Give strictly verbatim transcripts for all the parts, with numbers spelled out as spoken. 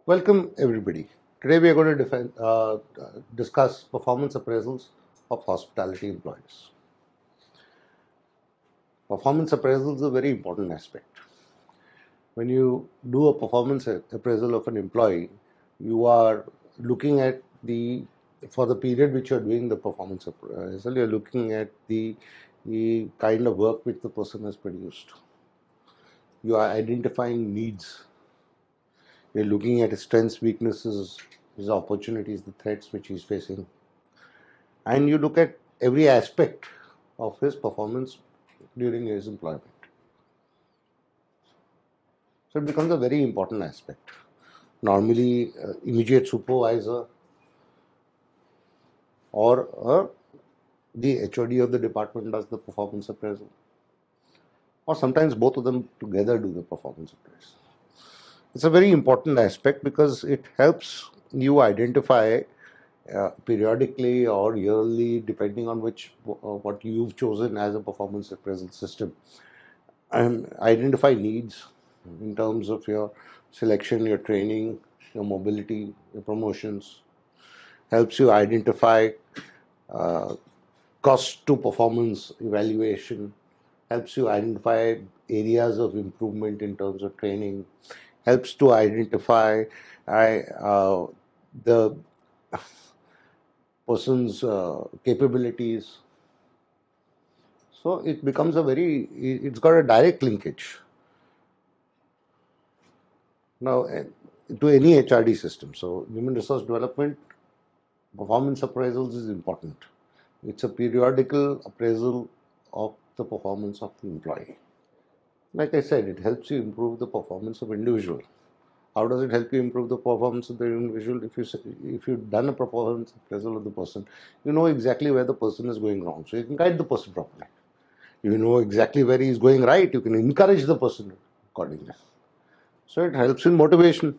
Welcome everybody. Today we are going to define, uh, discuss performance appraisals of hospitality employees. Performance appraisal is a very important aspect. When you do a performance appraisal of an employee, you are looking at the for the period which you are doing the performance appraisal, you are looking at the the kind of work which the person has produced. You are identifying needs. You're looking at his strengths, weaknesses, his opportunities, the threats which he's facing, and you look at every aspect of his performance during his employment. So it becomes a very important aspect. Normally, uh, immediate supervisor or uh, the H O D of the department does the performance appraisal, or sometimes both of them together do the performance appraisal. It's a very important aspect because it helps you identify uh, periodically or yearly, depending on which uh, what you've chosen as a performance appraisal system, and identify needs in terms of your selection, your training, your mobility, your promotions. Helps you identify uh, cost to performance evaluation. Helps you identify areas of improvement in terms of training. Helps to identify uh, the person's uh, capabilities. So it becomes a very, it's got a direct linkage now to any H R D system. So human resource development performance appraisals is important. It's a periodical appraisal of the performance of the employee. Like I said, it helps you improve the performance of individual. How does it help you improve the performance of the individual? If you if you've done a performance appraisal of the person, you know exactly where the person is going wrong, so you can guide the person properly. You know exactly where he is going right. You can encourage the person accordingly. So it helps in motivation.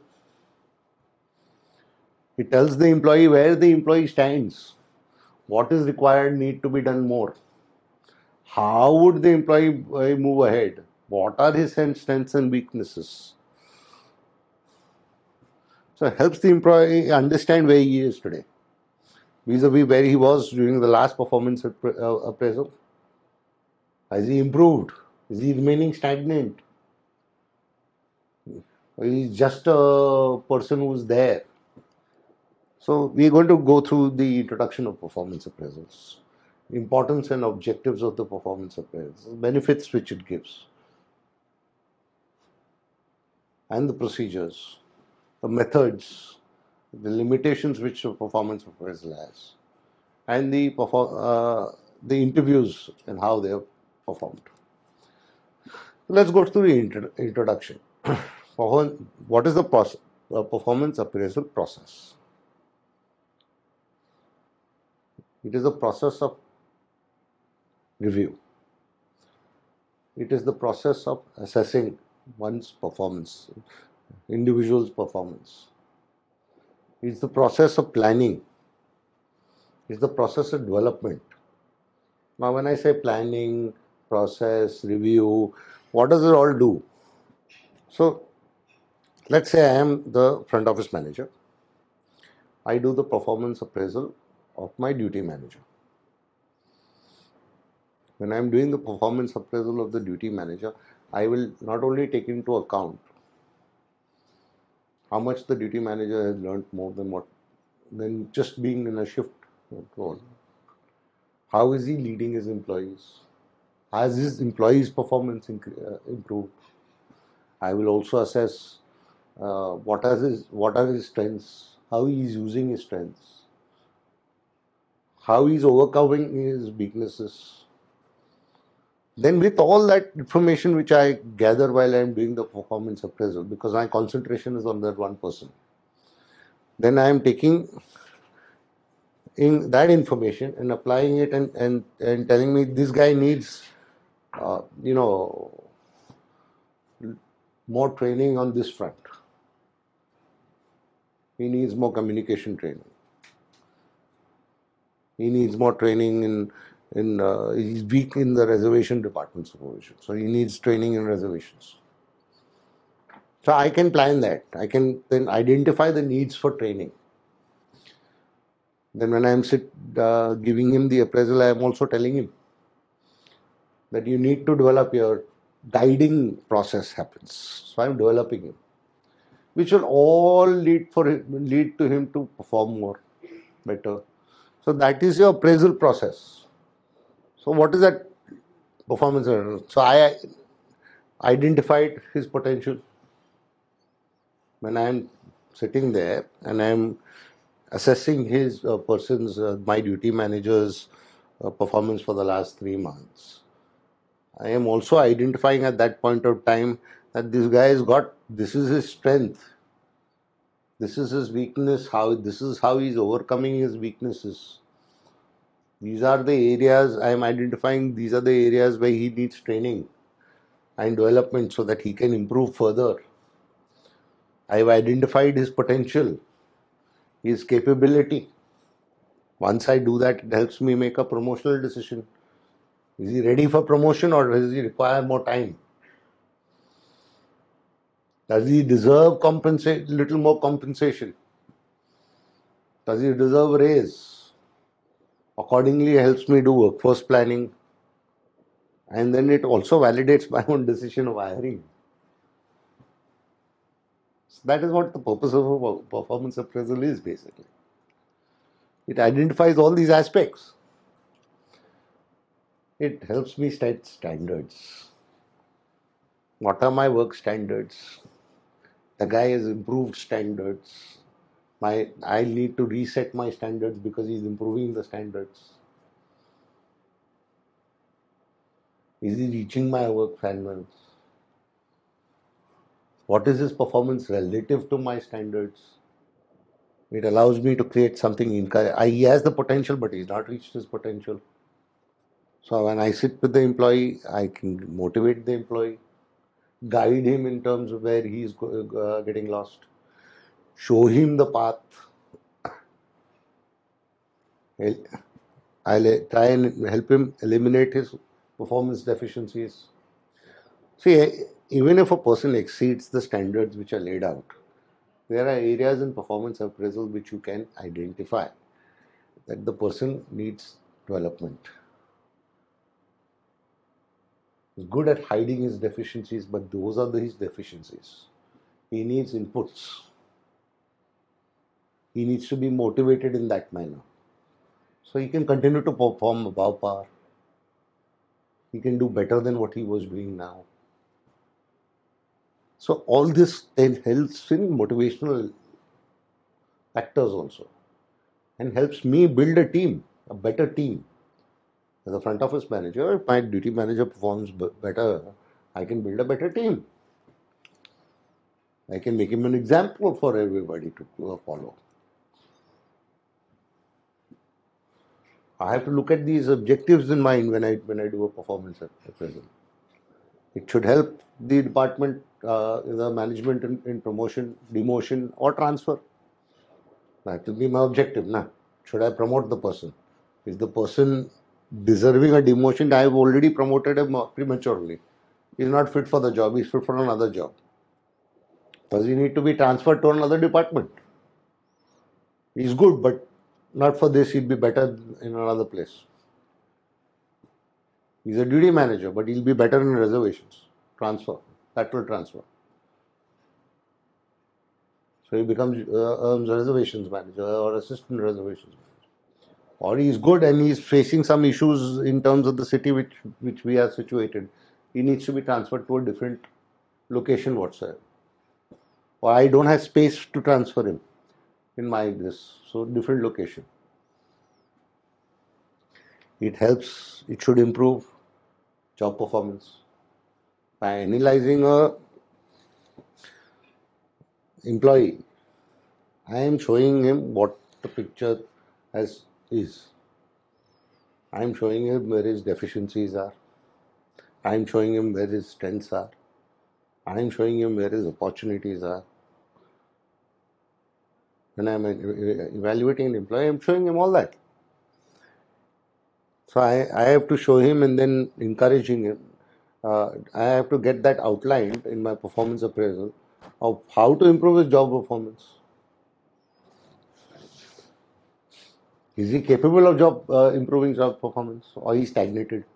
It tells the employee where the employee stands, what is required, need to be done more. How would the employee move ahead? What are his strengths and weaknesses? So it helps the employee understand where he is today, vis-a-vis where he was during the last performance appraisal. Has he improved? Is he remaining stagnant? He's just a person who's there. So we are going to go through the introduction of performance appraisals, importance and objectives of the performance appraisals, benefits which it gives, and the procedures, the methods, the limitations which a performance appraisal has, and the perform uh, the interviews and how they have performed. Let's go through the intro introduction. What is the process, uh, performance appraisal process? It is a process of review. It is the process of assessing one's performance, individual's performance. It's the process of planning. It's the process of development. Now, when I say planning, process, review, what does it all do? So, let's say I am the front office manager. I do the performance appraisal of my duty manager. When I am doing the performance appraisal of the duty manager, I will not only take into account how much the duty manager has learned more than what than just being in a shift role. How is he leading his employees? Has his employees' performance uh, improved? I will also assess uh, what are his what are his strengths, how he is using his strengths, how he is overcoming his weaknesses. Then with all that information which I gather while I am doing the performance appraisal, because my concentration is on that one person, then I am taking in that information and applying it and, and, and telling me this guy needs, uh, you know, more training on this front. He needs more communication training. He needs more training in In, uh, he's weak in the reservation department supervision, so he needs training in reservations. So I can plan that. I can then identify the needs for training. Then when I'm sit, uh, giving him the appraisal, I am also telling him that you need to develop your guiding process happens. So I'm developing him, which will all lead for him, lead to him to perform more better. So that is your appraisal process. So what is that performance? So I identified his potential. When I am sitting there and I am assessing his uh, person's, uh, my duty manager's uh, performance for the last three months, I am also identifying at that point of time that this guy has got, this is his strength, this is his weakness, how this is how he is overcoming his weaknesses. These are the areas I am identifying, these are the areas where he needs training and development so that he can improve further. I have identified his potential, his capability. Once I do that, it helps me make a promotional decision. Is he ready for promotion or does he require more time? Does he deserve compensate little more compensation? Does he deserve a raise? Accordingly, it helps me do workforce planning. And then it also validates my own decision of hiring. So that is what the purpose of a performance appraisal is, basically. It identifies all these aspects. It helps me set standards. What are my work standards? The guy has improved standards. My, I need to reset my standards because he's improving the standards. Is he reaching my work standards? What is his performance relative to my standards? It allows me to create something. He has the potential, but he's not reached his potential. So when I sit with the employee, I can motivate the employee, guide him in terms of where he's uh, getting lost, show him the path. I'll try and help him eliminate his performance deficiencies. See, even if a person exceeds the standards which are laid out, there are areas in performance appraisal which you can identify that the person needs development. He's good at hiding his deficiencies, but those are his deficiencies. He needs inputs. He needs to be motivated in that manner. So he can continue to perform above par. He can do better than what he was doing now. So all this then helps in motivational factors also, and helps me build a team, a better team. As a front office manager, if my duty manager performs better, I can build a better team. I can make him an example for everybody to follow. I have to look at these objectives in mind when I when I do a performance appraisal. It should help the department, uh, the management in, in promotion, demotion, or transfer. That will be my objective. Nah. Should I promote the person? Is the person deserving a demotion? I have already promoted him prematurely. He's not fit for the job. He's fit for another job. Does he need to be transferred to another department? He's good, but not for this. He'd be better in another place. He's a duty manager, but he'll be better in reservations. Transfer. That will transfer. So he becomes uh, um, reservations manager or assistant reservations manager. Or he's good and he's facing some issues in terms of the city which, which we are situated. He needs to be transferred to a different location whatsoever. Or I don't have space to transfer him in my this. So different location. It helps, it should improve job performance. By analyzing a employee, I am showing him what the picture has is. I am showing him where his deficiencies are. I am showing him where his strengths are. I am showing him where his opportunities are. When I am evaluating an employee, I am showing him all that. So I, I have to show him and then encouraging him. Uh, I have to get that outlined in my performance appraisal of how to improve his job performance. Is he capable of job uh, improving job performance, or he stagnated?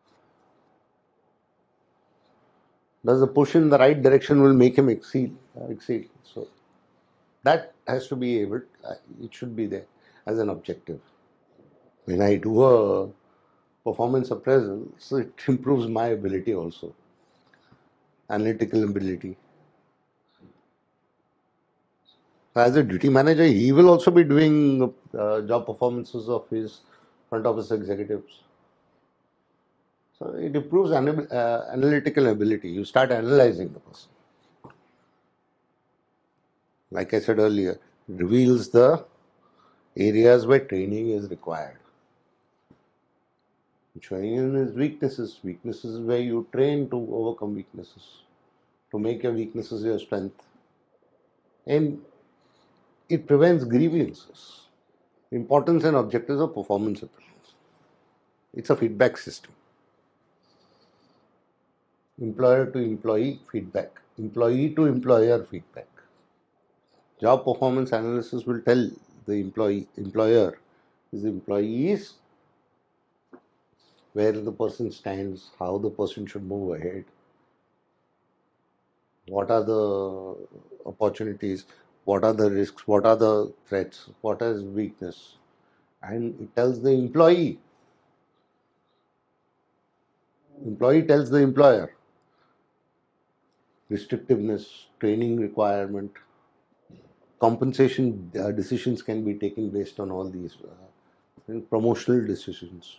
Does the push in the right direction will make him exceed? Uh, exceed. So that has to be able. Uh, it should be there as an objective. When I do a performance appraisal, so it improves my ability also, analytical ability. As a duty manager, he will also be doing uh, job performances of his front office executives. So it improves ana- uh, analytical ability. You start analyzing the person. Like I said earlier, reveals the areas where training is required. Training is weaknesses. Weaknesses is where you train to overcome weaknesses, to make your weaknesses your strength. And it prevents grievances. Importance and objectives of performance appraisals. It's a feedback system. Employer to employee feedback. Employee to employer feedback. Job performance analysis will tell the employee, employer, his employees where the person stands, how the person should move ahead, what are the opportunities, what are the risks, what are the threats, what is weakness, and it tells the employee. Employee tells the employer restrictiveness, training requirement, compensation uh, decisions can be taken based on all these uh, promotional decisions.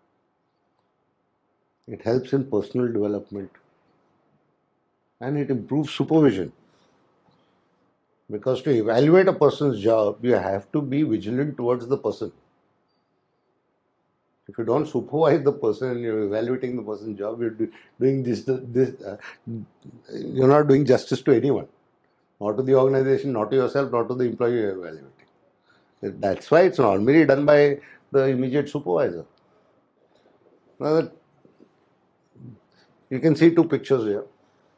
It helps in personal development and it improves supervision. Because to evaluate a person's job, you have to be vigilant towards the person. If you don't supervise the person and you're evaluating the person's job, you're doing this, this uh, you're not doing justice to anyone. Not to the organization, not to yourself, not to the employee you're evaluating. That's why it's normally done by the immediate supervisor. Now, you can see two pictures here.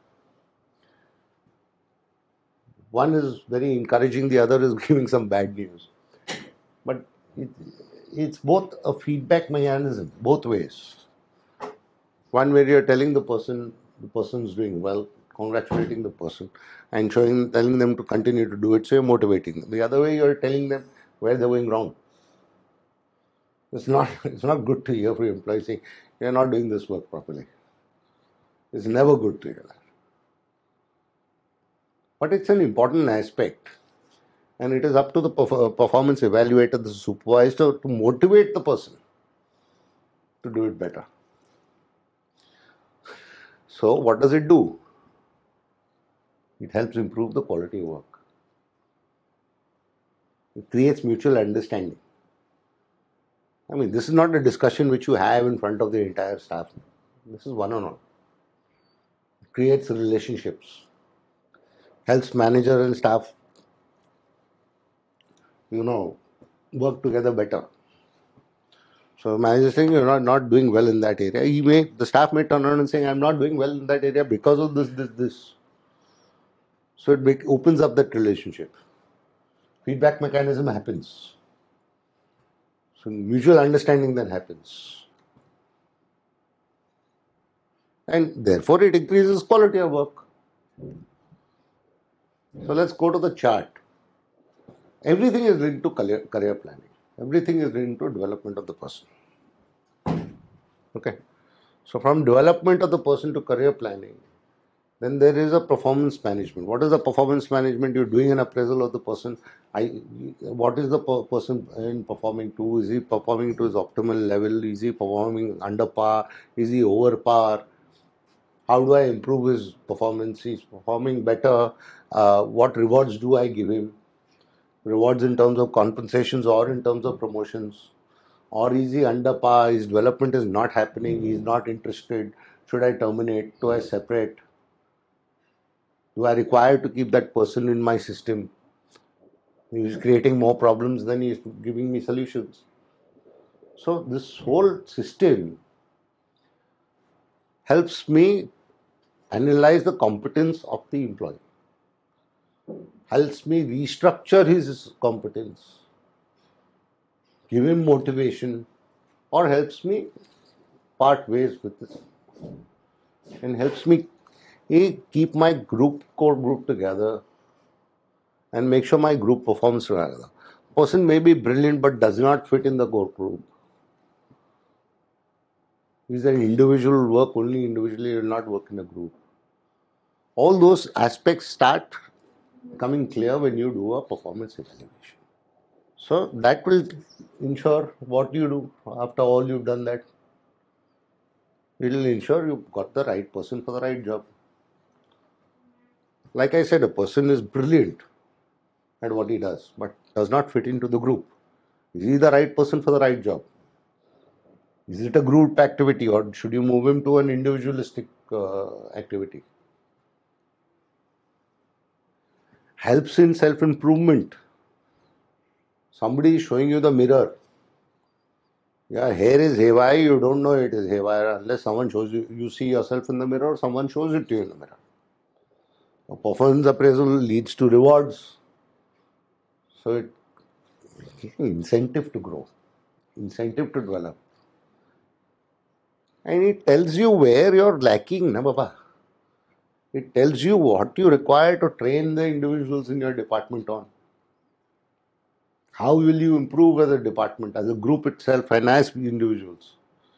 One is very encouraging, the other is giving some bad news. But it, it's both a feedback mechanism, both ways. One where you're telling the person, the person's doing well, congratulating the person, and showing, telling them to continue to do it, so you're motivating them. The other way, you're telling them where they're going wrong. It's not, it's not good to hear from your employees saying, you're not doing this work properly. It's never good to hear that. But it's an important aspect. And it is up to the performance evaluator, the supervisor, to motivate the person to do it better. So what does it do? It helps improve the quality of work. It creates mutual understanding. I mean, this is not a discussion which you have in front of the entire staff. This is one-on-one. It creates relationships. Helps manager and staff, you know, work together better. So manager saying you're not, not doing well in that area. He may, the staff may turn around and saying, I'm not doing well in that area because of this, this, this. So it make, opens up that relationship. Feedback mechanism happens. So mutual understanding then happens. And therefore it increases quality of work. So let's go to the chart. Everything is linked to career, career planning. Everything is linked to development of the person. Okay. So from development of the person to career planning, then there is a performance management. What is the performance management? You're doing an appraisal of the person. I, what is the per person in performing to? Is he performing to his optimal level? Is he performing under par? Is he over par? How do I improve his performance? He's performing better. Uh, what rewards do I give him? Rewards in terms of compensations or in terms of promotions? Or is he under par? His development is not happening. He's not interested. Should I terminate? Do I separate? Do I require to keep that person in my system? He's creating more problems than he's giving me solutions. So this whole system helps me analyze the competence of the employee. helps me restructure his competence, give him motivation, or helps me part ways with this, and helps me A, keep my group, core group together, and make sure my group performs together. Person may be brilliant but does not fit in the core group. He's an individual, work only individually, will not work in a group. All those aspects start becoming clear when you do a performance evaluation. So that will ensure what you do after all you've done that. It will ensure you've got the right person for the right job. Like I said, a person is brilliant at what he does, but does not fit into the group. Is he the right person for the right job? Is it a group activity, or should you move him to an individualistic uh, activity? Helps in self-improvement. Somebody is showing you the mirror. Yeah, hair is haywire, you don't know it is haywire unless someone shows you, you see yourself in the mirror or someone shows it to you in the mirror. A performance appraisal leads to rewards. So it incentive to grow, incentive to develop. And it tells you where you're lacking, na Baba. It tells you what you require to train the individuals in your department on. How will you improve as a department, as a group itself, and as individuals?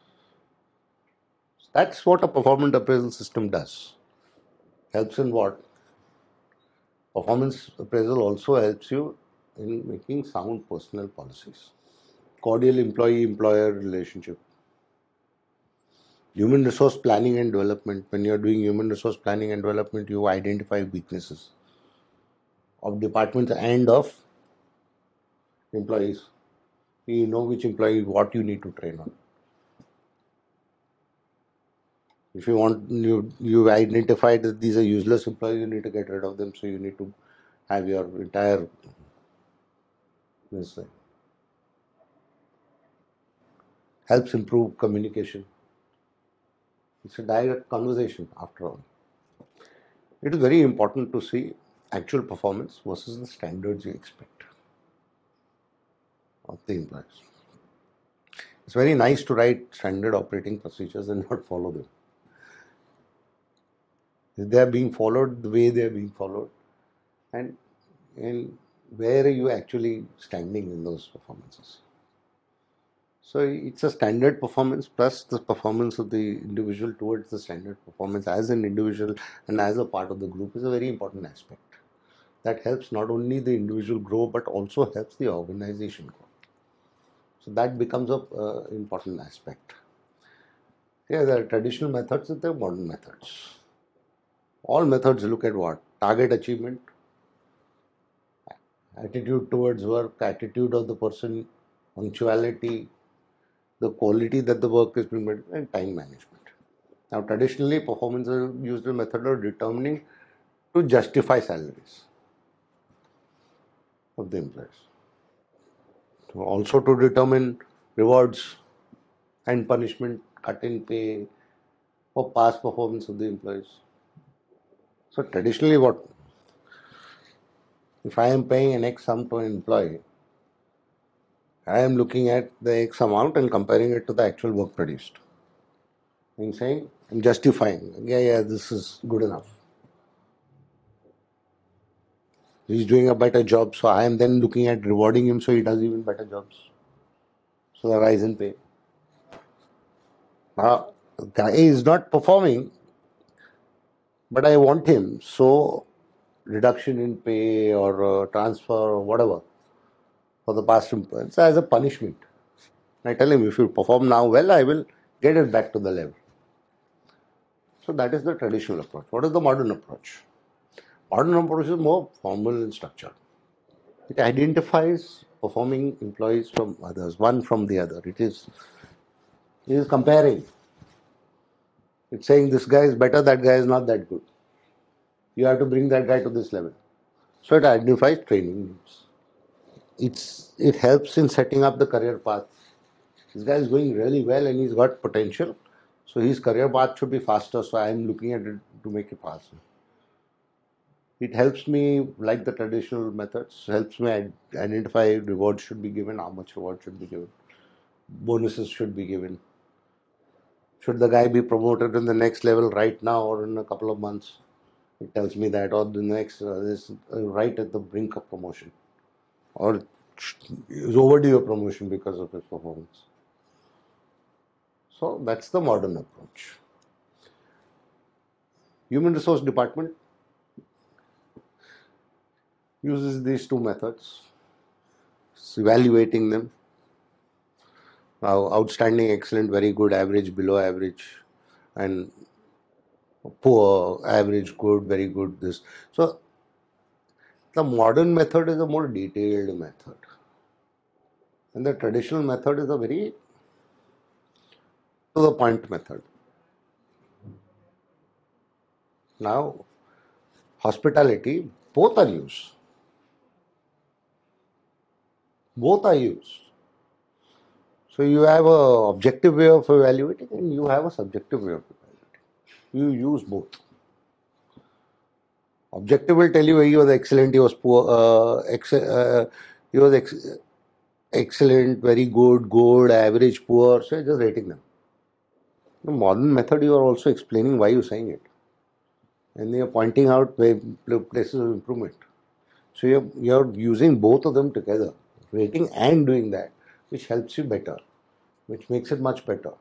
That's what a performance appraisal system does. Helps in what? Performance appraisal also helps you in making sound personal policies. Cordial employee-employer relationship. Human resource planning and development. When you're doing human resource planning and development, you identify weaknesses of departments and of employees. You know which employee, what you need to train on. If you want, you, you identified that these are useless employees, you need to get rid of them. So you need to have your entire this thing. Helps improve communication. It's a direct conversation after all. It is very important to see actual performance versus the standards you expect of the employees. It's very nice to write standard operating procedures and not follow them. If they are being followed the way they are being followed, and, and where are you actually standing in those performances? So it's a standard performance plus the performance of the individual towards the standard performance as an individual and as a part of the group is a very important aspect. That helps not only the individual grow but also helps the organization grow. So that becomes a uh, important aspect. Yeah, there are traditional methods and there are modern methods. All methods look at what? Target achievement, attitude towards work, attitude of the person, punctuality, the quality that the work is being made, and time management. Now, traditionally, performance is used a method of determining to justify salaries of the employees. So also to determine rewards and punishment, cut in pay for past performance of the employees. So traditionally what? If I am paying an X sum to an employee, I am looking at the X amount and comparing it to the actual work produced. I'm saying, I'm justifying, yeah, yeah, this is good enough. He's doing a better job, so I am then looking at rewarding him so he does even better jobs. So the rise in pay. Now, the guy is not performing, but I want him, so reduction in pay or uh, transfer or whatever for the past employees as a punishment. I tell him, if you perform now well, I will get it back to the level. So that is the traditional approach. What is the modern approach? Modern approach is more formal in structure. It identifies performing employees from others, one from the other. It is, it is comparing. It's saying this guy is better, that guy is not that good. You have to bring that guy to this level. So it identifies training needs. It's, it helps in setting up the career path. This guy is going really well and he's got potential. So his career path should be faster. So I am looking at it to make it faster. It helps me, like the traditional methods, helps me id- identify rewards should be given, how much reward should be given, bonuses should be given. Should the guy be promoted in the next level right now or in a couple of months? It tells me that, or the next uh, is uh, right at the brink of promotion, or is overdue a promotion because of his performance. So that's the modern approach. Human resource department uses these two methods, evaluating them. Now, outstanding, excellent, very good, average, below average, and poor, average, good, very good. This so the modern method is a more detailed method, and the traditional method is a very to the point method. Now, hospitality, both are used. Both are used. So you have a objective way of evaluating, and you have a subjective way of evaluating. You use both. Objective will tell you he was excellent, he was poor, uh, ex- uh, he was ex- excellent, very good, good, average, poor. So you're just rating them. The modern method, you are also explaining why you're saying it, and you're pointing out where places of improvement. So you're you're using both of them together, rating and doing that, which helps you better, which makes it much better.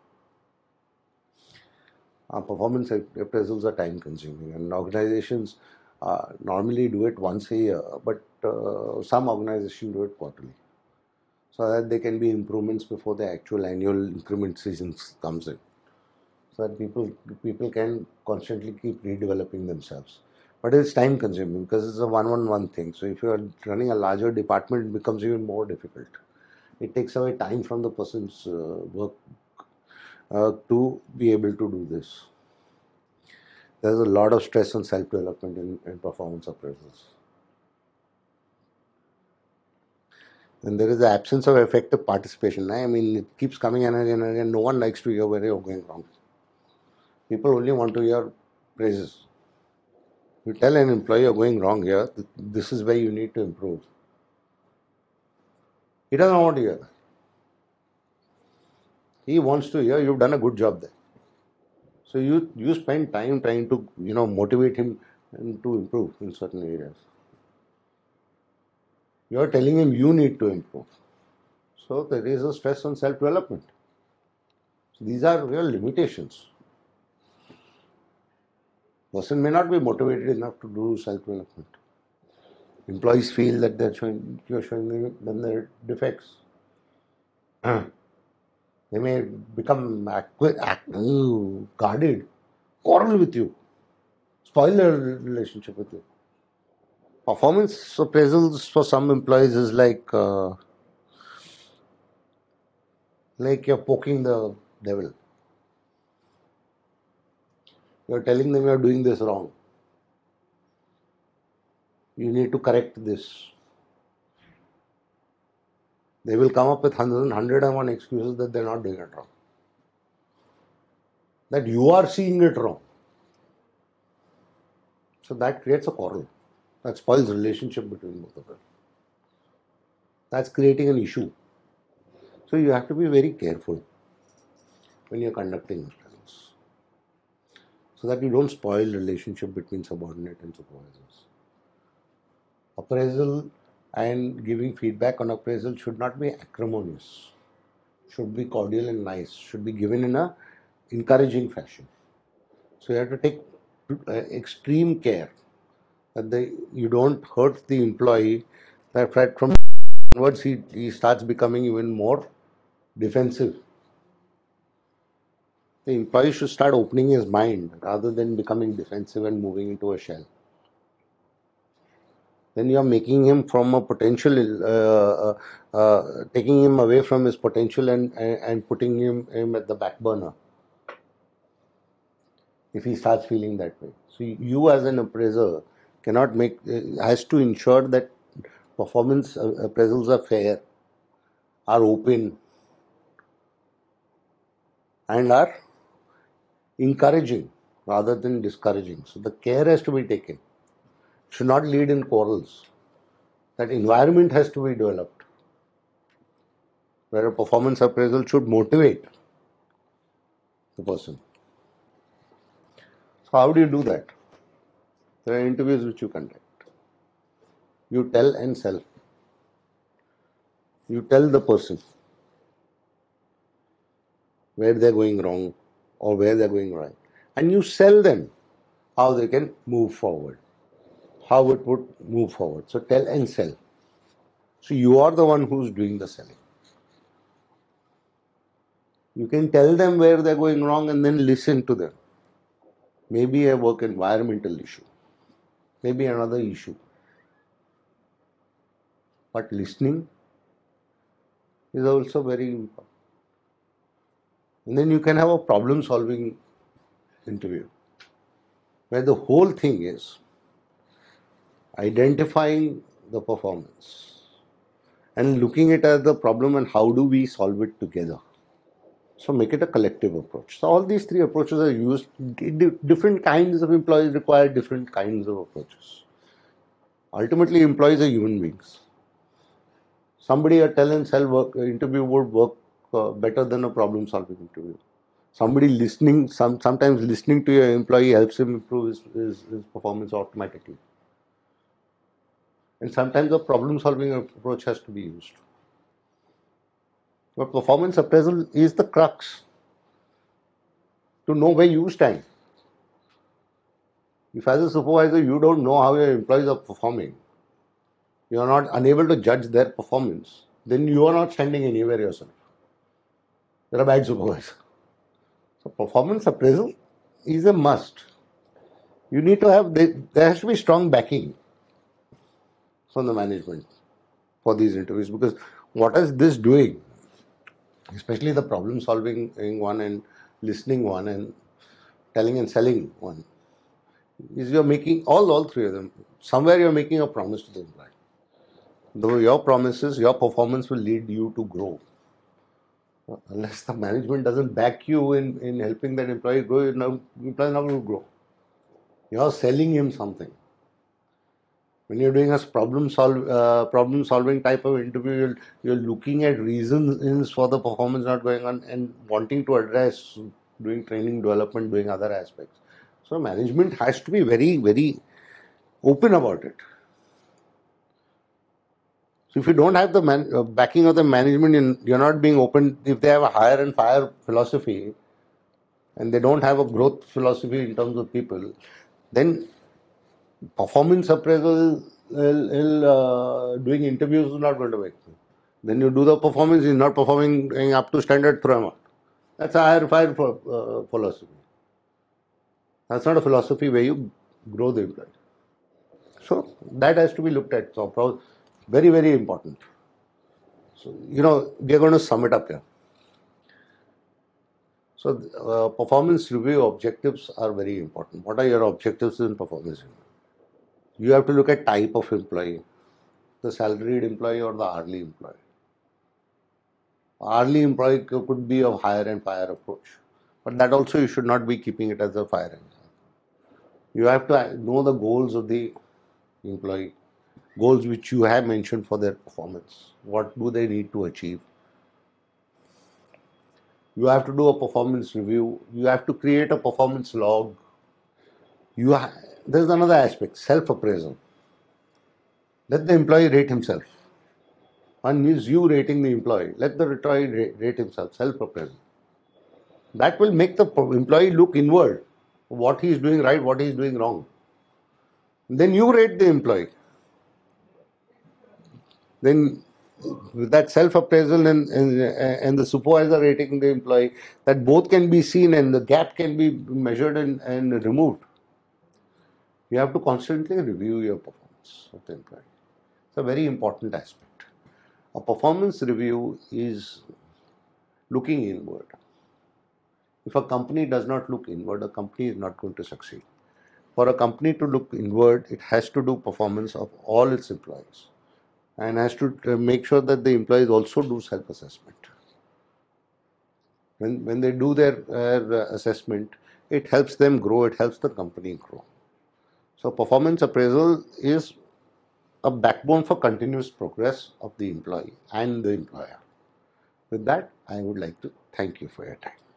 Uh, performance appraisals are time consuming, and organizations uh, normally do it once a year, but uh, some organizations do it quarterly, so that there can be improvements before the actual annual increment season comes in, so that people people can constantly keep redeveloping themselves. But it's time consuming because it's a one on one thing. So if you are running a larger department, it becomes even more difficult. It takes away time from the person's uh, work uh, to be able to do this. There's a lot of stress on self development in, in performance appraisals. And there is the absence of effective participation. I mean, it keeps coming and again and again. No one likes to hear where you're going wrong. People only want to hear praises. You tell an employee you're going wrong here, this is where you need to improve. He doesn't want to hear that. He wants to hear you've done a good job there. So you you spend time trying to you know motivate him and to improve in certain areas. You're telling him you need to improve. So there is a stress on self development. So these are real limitations. Person may not be motivated enough to do self development. Employees feel that they're showing you're showing them their defects. They may become acqui- ac- guarded, quarrel with you, spoil their relationship with you. Performance appraisals for some employees is like uh, like you're poking the devil. You're telling them you're doing this wrong. You need to correct this. They will come up with one hundred and one excuses that they're not doing it wrong. That you are seeing it wrong. So that creates a quarrel. That spoils the relationship between both of them. That's creating an issue. So you have to be very careful when you're conducting appraisals, so that you don't spoil relationship between subordinate and supervisors. Appraisal and giving feedback on appraisal should not be acrimonious, should be cordial and nice, should be given in a encouraging fashion. So you have to take uh, extreme care that they, you don't hurt the employee, that from onwards he, he starts becoming even more defensive. The employee should start opening his mind rather than becoming defensive and moving into a shell. Then you are making him from a potential, uh, uh, uh, taking him away from his potential and and putting him, him at the back burner. If he starts feeling that way, so you as an appraiser cannot make uh, has to ensure that performance uh, appraisals are fair, are open, and are encouraging rather than discouraging. So the care has to be taken. should not lead in quarrels. That environment has to be developed, where a performance appraisal should motivate the person. So how do you do that? There are interviews which you conduct. You tell and sell. You tell the person where they're going wrong or where they're going right. And you sell them how they can move forward, how it would move forward. So tell and sell. So you are the one who's doing the selling. You can tell them where they're going wrong and then listen to them. Maybe a work environmental issue, maybe another issue. But listening is also very important. And then you can have a problem solving interview where the whole thing is identifying the performance and looking at as the problem and how do we solve it together. So make it a collective approach. So all these three approaches are used. Different kinds of employees require different kinds of approaches. Ultimately, employees are human beings. Somebody a tell and sell work interview would work uh, better than a problem solving interview. Somebody listening, some sometimes listening to your employee helps him improve his, his, his performance automatically. And sometimes a problem solving approach has to be used. But performance appraisal is the crux to know where you stand. If as a supervisor you don't know how your employees are performing, you are not unable to judge their performance, then you are not standing anywhere yourself. You're a bad supervisor. So performance appraisal is a must. You need to have, there has to be strong backing from the management for these interviews, because what is this doing? Especially the problem solving one and listening one and telling and selling one, is you're making all, all three of them. Somewhere you're making a promise to the employee. Though your promises, your performance will lead you to grow. Unless the management doesn't back you in, in helping that employee grow, the employee is not going to grow. You're selling him something. When you're doing a problem solve, uh, problem solving type of interview, you're, you're looking at reasons for the performance not going on and wanting to address, doing training development, doing other aspects. So management has to be very, very open about it. So if you don't have the man, uh, backing of the management, you're not being open. If they have a hire and fire philosophy and they don't have a growth philosophy in terms of people, then performance appraisal, il, il, uh, doing interviews is not going to make sense. Then you do the performance, he's not performing up to standard, throw him out. That's a hire fire uh, philosophy. That's not a philosophy where you grow the employee. So that has to be looked at. So very, very important. So, you know, we are going to sum it up here. So uh, performance review objectives are very important. What are your objectives in performance review? You have to look at type of employee, the salaried employee or the hourly employee. Hourly employee could be a hire and fire approach, but that also you should not be keeping it as a fire and fire. You have to know the goals of the employee, goals which you have mentioned for their performance. What do they need to achieve? You have to do a performance review. You have to create a performance log. You ha- There's another aspect, self-appraisal. Let the employee rate himself. One is you rating the employee. Let the employee rate himself, self-appraisal. That will make the employee look inward. What he is doing right, what he is doing wrong. Then you rate the employee. Then with that self-appraisal and, and, and the supervisor rating the employee, that both can be seen and the gap can be measured and, and removed. You have to constantly review your performance of the employee. It's a very important aspect. A performance review is looking inward. If a company does not look inward, a company is not going to succeed. For a company to look inward, it has to do performance of all its employees and has to make sure that the employees also do self-assessment. When, when they do their uh, assessment, it helps them grow, it helps the company grow. So performance appraisal is a backbone for continuous progress of the employee and the employer. With that, I would like to thank you for your time.